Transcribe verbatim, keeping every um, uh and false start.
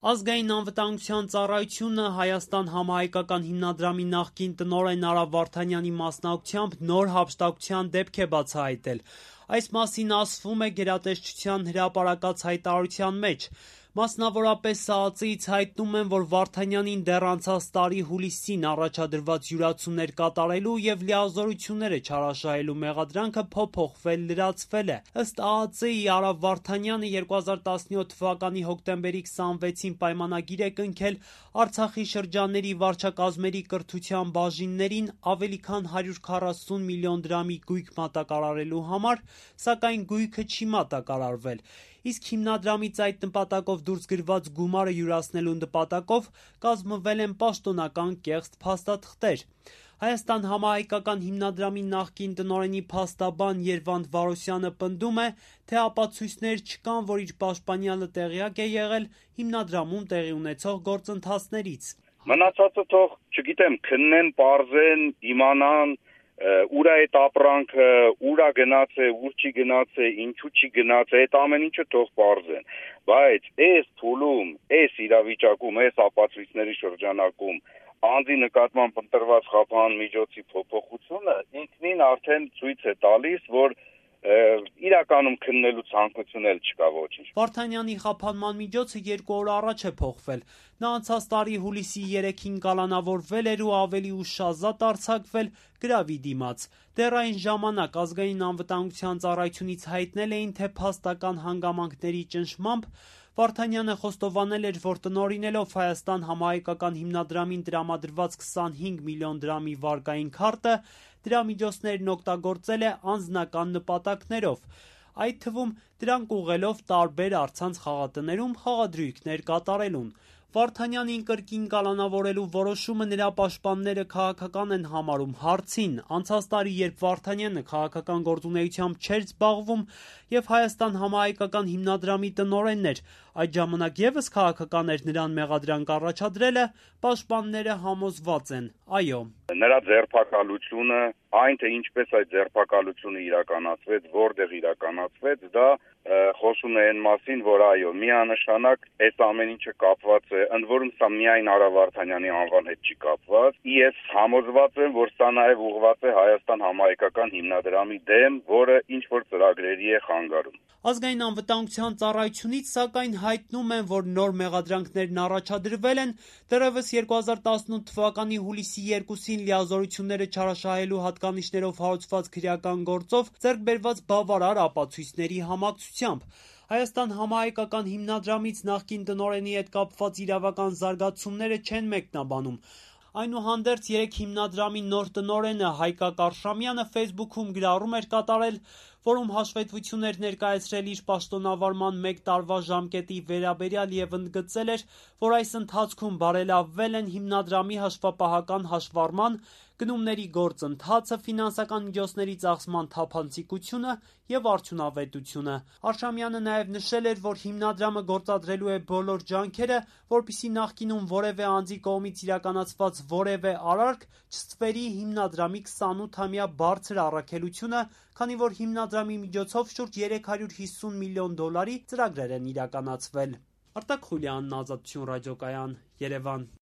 Ազգային անվտանգության ծառայությունը Հայաստան համահայկական հիմնադրամի նախկին տնօրեն Արա Վարդանյանի մասնակցությամբ նոր հափշտակության դեպք է բացահայտել: Այս մասին ասվում է գերատեսչության հրապարակած հայտարարության մեջ: Մասնավորապես ԱԱԾ-ից հայտնում են, որ Վարդանյանին դեռ անցած տարի հուլիսին առաջադրված յուրացումներ կատարելու և լիազորությունները չարաշահելու մեղադրանքը փոփոխվել լրացվել է: Ըստ ԱԱԾ-ի, Արա Վարդանյանը երկու հազար տասնյոթ թվականի հոկտեմբերի քսանվեցին պայմանագիր է կնքել Արցախի շրջանների վարչակազմերի կրթության բաժիններին ավելի քան հարյուր քառասուն միլիոն դրամի գույք մատակարարելու համար, սակայն գույքը չի մատակարարվել: Իսկ հիմնադրամից այդ նպատակով դուրս գրված գումարը յուրացնելու նպատակով կազմվել են պաշտոնական կեղծ փաստաթղթեր: Հայաստան համահայկական հիմնադրամի նախկին տնօրենի փաստաբան Երվանդ Վարոսյանը պնդում է, թե ապացույցներ չկան, որ իր պաշտպանյալը տեղյակ է եղել հիմնադրամում տեղի ունեցող գործընթացներից: Մնացածը թող, չգիտեմ, քննեն, պարզեն, իմանան, ուր է այդ ապրանքը, ուր է գնացել, ուր չի գնացել, ինչու չի գնացել, այդ ամեն ինչը թող պարզեն: Բայց այս փուլում, այս իրավիճակում, այս ապացույցների շրջանակում անձի նկատմամբ ընտրված խափան միջոցի փոփոխությունը ինքնին արդեն ցույց է տալիս, որ իրականում քննելու ցանկություն էլ չկա ոչինչ: Վարդանյանի խափանման միջոցը երկու օր առաջ է փոխվել: Նա անցած տարի հուլիսի երեքին կալանավորվել էր ու ավելի ուշ ազատ արձակվել գրավի դիմաց: Դեռ այն ժամանակ Ազգային անվտանգության ծառայությունից հայտնել էին, թե փաստական հանգամանքների ճնշմամբ Վարդանյանը խոստովանել էր, որ տնօրինելով Հայաստան համահայկական հիմնադրամին տրամադրված քսանհինգ միլիոն դրամի վարկային քարտը, դրա միջոցներն օգտագործել է անձնական նպատակներով, այդ թվում դրանք ուղղելով տարբեր առցանց խաղատներում խաղադրույքներ կատարելուն: Վարդանյանին կրկին կալանավորելու որոշումը նրա պաշտպանները քաղաքական են համարում: Հարցին, անցած տարի, երբ Վարդանյանը քաղաքական գործունեությամբ չէր զբաղվում և Հայաստան համահայկական հիմնադրամի տնօրենն էր, այդ ժամանակ ևս քաղաքական էր նրան մեղադրանք առաջադրելը, պաշտպանները համոզված են՝ այո: Նրա ձերբակալությունը, այն թե ինչպես այդ ձերբակալությունը իրականացվեց, որտեղ իրականացվեց, դա խոսում է այն մասին, որ այո, միանշանակ այս ամեն ինչը կապված է, ընդ որում սա միայն Արա Վարդանյանի անվան հետ չի կապված: Ես համոզված եմ, որ սա նաև ուղղված է Հայաստան համահայկական հիմնադրամի դեմ, որը ինչ-որ ծրագրերի է խանգարում: Ազգային անվտանգության ծառայությունից, սակայն, հայտնում են, որ նոր մեղադրանքներն առաջադրվել են դեռևս երկու հազար տասնութ թվականի հուլիսի երկուսին լիազորությունները չարաշահելու հատկանիշներով հարուցված քրեական գործով ձեռք բերված բավարար ապացույցների համակցությամբ: Հայաստան համահայկական հիմնադրամից նախկին տնօրենի հետ կապված իրավական զարգացումները չեն մեկնաբանում: Այնուհանդերձ, երեկ հիմնադրամի նոր տնօրենը Հայկակ Արշամյանը ֆեյսբուքում գրառում էր կատարել, որում հաշվետվություն էր ներկայացրել իր պաշտոնավարման մեկ տարվա ժամկետի վերաբերյալ և ընդգծել էր, որ այս ընթացքում բարելավվել են հիմնադրամի հաշվապահական հաշվառման, գնումների գործընթացը, ֆինանսական միջոցների ծախսման թափանցիկությունը և արդյունավետությունը: Արշամյանը նաև նշել էր, որ հիմնադրամը գործադրելու է բոլոր ջանքերը, որպեսզի նախկինում որևէ անձի կողմից իրականացված որևէ արարք չստվերի հիմնադրամի քսանութամյա բարձր առաքելությունը, քանի որ հիմնադրամի միջոցով շուրջ երեք հարյուր հիսուն միլիոն դոլարի ծրագրեր են իրականացվել: Արտակ Խուլյանն, Ազատություն ռադիոկայան, Երևան: